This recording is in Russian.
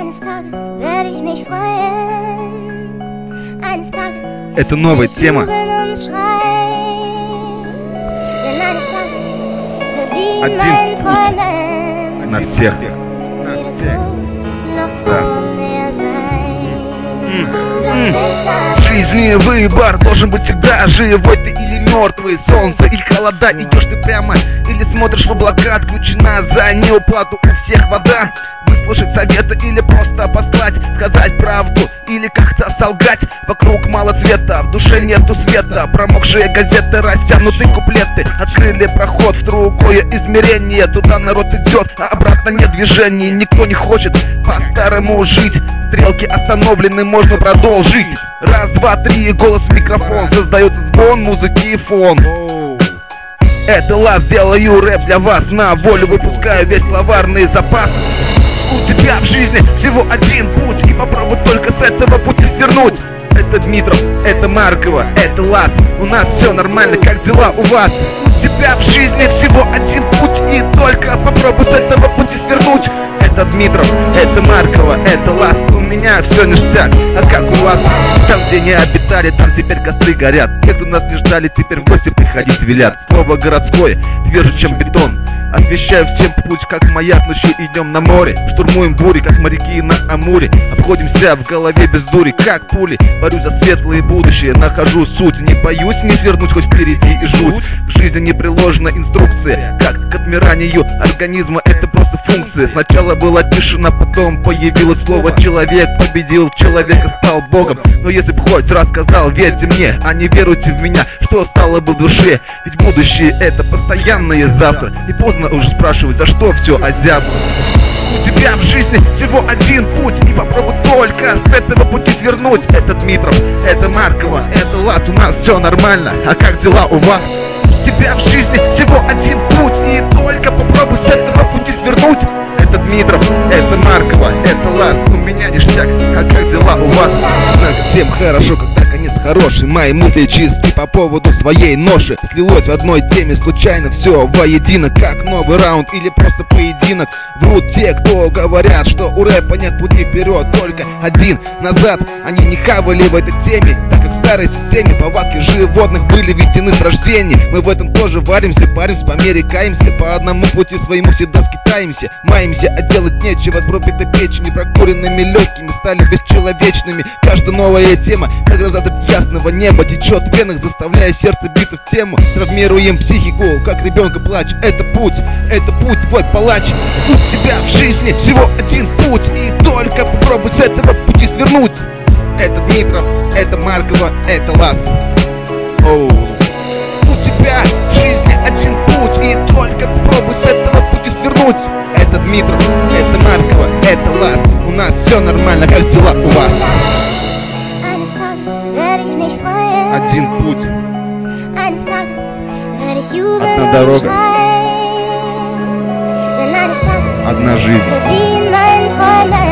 Это новая тема. Один путь на всех. Да. В жизни выбор должен быть всегда. Живой ты или мертвый, солнце или холода. Идешь ты прямо или смотришь в облака. Отключена за неуплату у всех вода. Выслушать советы или просто послать, сказать правду или как-то солгать. Вокруг мало цвета, в душе нету света. Промокшие газеты, растянутые куплеты открыли проход в другое измерение. Туда народ идет, а обратно нет движений. Никто не хочет по-старому жить. Стрелки остановлены, можно продолжить. Раз, два, три, голос в микрофон. Создается звон, музыки и фон. Это лаз, делаю рэп для вас. На волю выпускаю весь словарный запас. У тебя в жизни всего один путь, и попробуй только с этого пути свернуть. Это Дмитров, это Маркова, это Лаз. У нас все нормально, как дела у вас? У тебя в жизни всего один путь, и только попробуй с этого пути свернуть. Это Дмитров, это Маркова, это Лаз. У меня все ништяк, а как у вас? Там, где не обитали, там теперь костры горят. Где-то нас не ждали, теперь в гости приходить велят. Слово городское, тверже, чем бетон. Освещаю всем путь, как маяк, ночью идем на море. Штурмуем бури, как моряки на Амуре. Обходимся в голове без дури, как пули. Борюсь за светлое будущее, нахожу суть. Не боюсь не свернуть, хоть впереди и жуть. К жизни не приложена инструкция, как к отмиранию организма, это просто функция. Сначала была тишина, потом появилось слово человек. Победил человека, стал богом. Но если б хоть раз сказал, верьте мне, а не веруйте в меня, что стало бы в душе? Ведь будущее это постоянное завтра. И поздно уже спрашивать, за что все озябlo. У тебя в жизни всего один путь, и попробуй только с этого пути свернуть. Это Дмитров, это Маркова, это Лаз. У нас все нормально, а как дела у вас? У тебя в жизни всего один путь, и только попробуй с этого пути свернуть. Это Дмитров, это Маркова, это Лаз. У меня ништяк, а как дела у вас? Нам всем хорошо, когда конец хороший. Мои мысли чисты по поводу своей ноши. Слилось в одной теме случайно все воедино, как новый раунд или просто поединок. Врут те, кто говорят, что у рэпа нет пути вперед, только один назад. Они не хавали в этой теме, так как в старой системе повадки животных были введены с рождения. Мы в этом тоже варимся, паримся, по мере каемся. По одному пути своему всегда скитаемся. Маемся, а делать нечего с пробитой печенью, прокуренными легкими стали бесчеловечными. Каждая новая тема, как гроза средь ясного неба, течет в венах, заставляя сердце биться в тему. Травмируем психику, как ребенка плач. Это путь твой палач. У тебя в жизни всего один путь, и только попробуй с этого пути свернуть. Это Дмитров, это Маркова, это Лаз. У тебя в жизни один путь, и только попробуй с этого пути свернуть. Это Дмитров, это Маркова, это Лаз. У нас все нормально, как дела у вас? Один путь, одна дорога, одна жизнь.